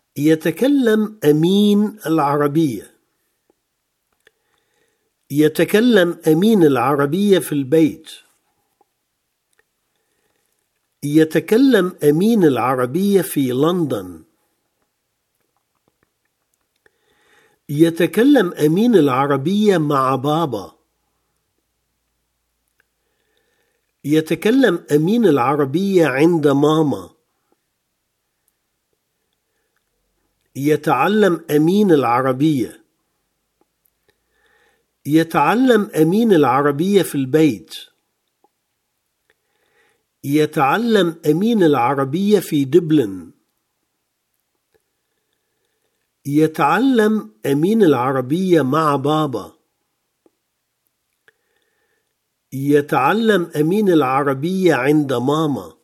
يتكلم أمين العربية. يتكلم أمين العربية في البيت. يتكلم أمين العربية في لندن. يتكلم أمين العربية مع بابا. يتكلم أمين العربية عند ماما. يتعلم أمين العربية. يتعلم أمين العربية في البيت. يتعلم أمين العربية في دبلن. يتعلم أمين العربية مع بابا. يتعلم أمين العربية عند ماما.